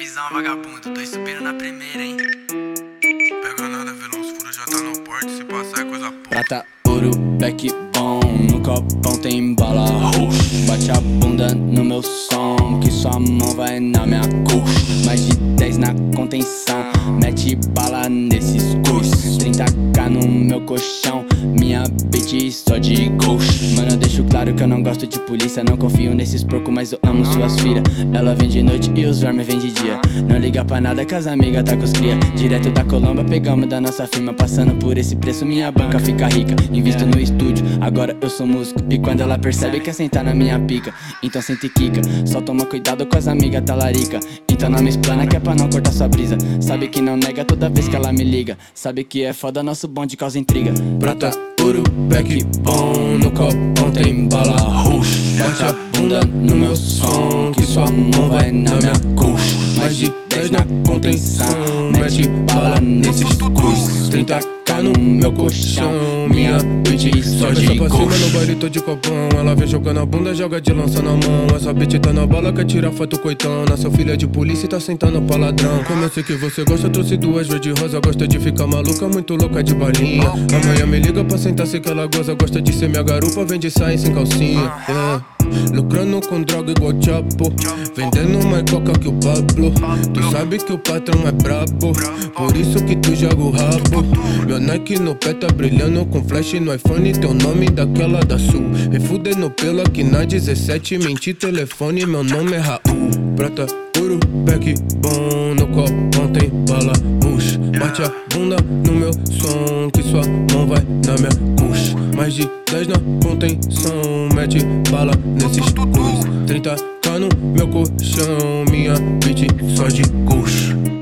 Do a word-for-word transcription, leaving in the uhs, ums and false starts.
visão, vagabundo, dois subindo na primeira, hein? Pega nada, vilão, os furos já tá no porte, se passar é coisa pouca. Prata, ouro, back bom, no copão tem bala roxa. Bate a bunda no meu som, que sua mão vai na minha coxa. Mais de dez na contenção, mete bala nesses cursos. Trinta k no meu colchão, minha bitch só de coxa. Mano, eu deixo claro que eu não gosto de polícia, não confio nesses porcos, mas eu amo suas filhas. Ela vem de noite e os vermes vem de dia. Não liga pra nada que as amigas tá com os cria. Direto da Colômbia pegamos da nossa firma. Passando por esse preço minha banca fica rica. Invisto no estúdio, agora eu sou músico. E quando ela percebe quer sentar na minha pica, então sente quica. Só toma cuidado com as amigas talarica. Então não me explana que é pra não cortar sua brisa. Sabe que não nega toda vez que ela me liga. Sabe que é foda, nosso bonde causa intriga. Prata, ouro, back bom, no copão tem bala roxa. Bate a bunda no meu som, que sua mão vai na minha coxa. Mais de dez na contenção, mete bala nesses cursos. Trinta k no meu colchão, minha bitch só de Cabeça pra cima coxa. no baile tô de copão. Ela vem jogando a bunda, joga de lança na mão. Essa bitch tá na bala, quer tirar foto coitão. Nossa filha de polícia tá sentando pra ladrão. Como eu sei que você gosta, trouxe duas verde rosa. Gosta de ficar maluca, muito louca de balinha. Amanhã me liga pra sentar, sei que ela goza. Gosta de ser minha garupa, vem de saia sem calcinha, yeah. Lucrando com droga igual Chapo, vendendo mais coca que o Pablo. Tu sabe que o patrão é brabo, por isso que tu joga o rabo. Meu Nike no pé tá brilhando com flash no iPhone. Teu nome daquela da Sul. Vem fudendo pelo aqui na dezessete. Menti telefone, meu nome é Raul. Prata, ouro, back bom, no copão tem bala roxa. Bate a bunda no meu som, que sua mão vai na minha coxa. Mais de dez na contenção, mete bala nesses cursos. Trinta k no meu colchão, minha bitch só de coxa.